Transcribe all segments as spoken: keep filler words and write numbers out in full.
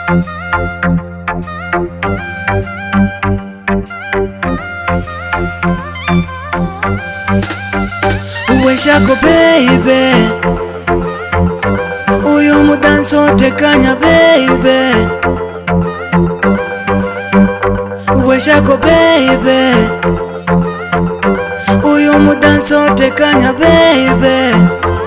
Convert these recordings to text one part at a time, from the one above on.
Uweshako baby, uyu mudanso tekanya baby. Uweshako baby, uyu mudanso tekanya baby.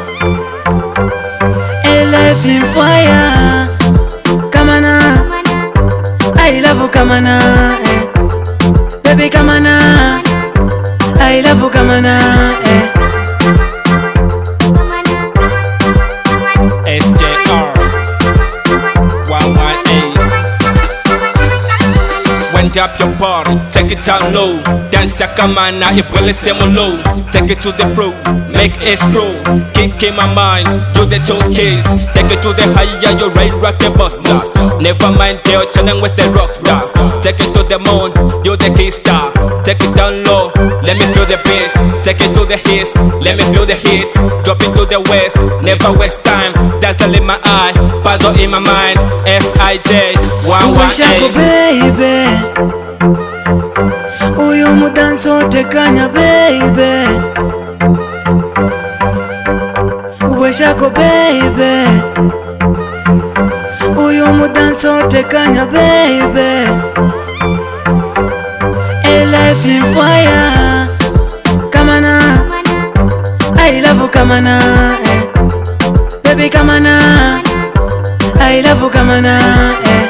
A life in fire, kamana, I love you kamana, eh. Baby kamana, I love you kamana, eh. S J R one one eight. Wind up your body, take it down low. Dance kamana, ipwele semo low. Take it to the floor, make it slow. Kick in my mind, you the two keys. Take it to the higher, you right rock the buster. Never mind, girl, chilling with the rock star. Take it to the moon, you the key star. Take it down low, let me feel the beat. Take it to the east, let me feel the hits. Drop it to the west, never waste time. Dazzle in my eye, puzzle in my mind. S I J one one eight. Baby, uyu mudanso tekanya baby. Uweshako baby, uyu mudanso tekanya baby. A life in fire, kamana, I love you kamana, eh. Baby kamana, I love you kamana, eh.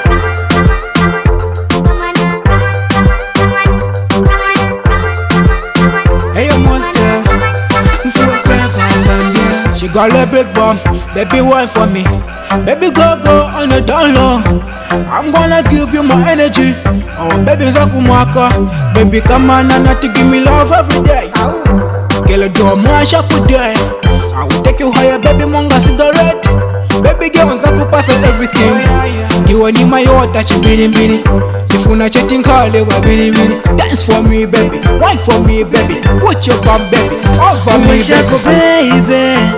She got a big bum, baby wine for me. Baby go go on the down low. I'm gonna give you my energy. Oh baby zakumwaka, baby come on and not to give me love every day. Girl do more shop today. I will take you higher, baby monga cigarette. Baby girl zakupasa everything. You ni my water chibini bini. If you not chatting kale wa bini bini. Dance for me baby, wine for me baby. Put your bum baby, all for me baby.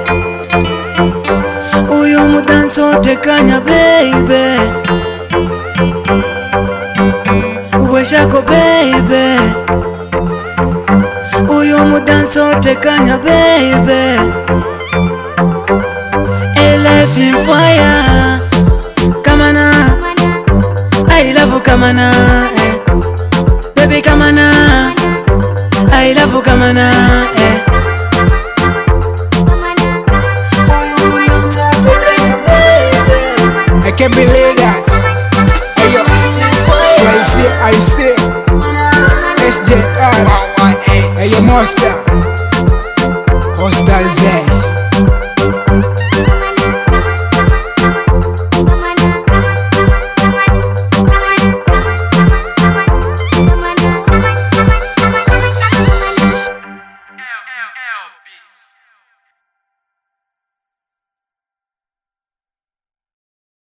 Uyu mudanso tekanya baby. Uweshako baby, uyu mudanso tekanya baby. A life in fire, kamana, I love you kamana, eh. Baby kamana, I love you kamana, eh. I can't believe that. Hey yo, so I say, I say, S J R, hey yo, monster, Monster Z.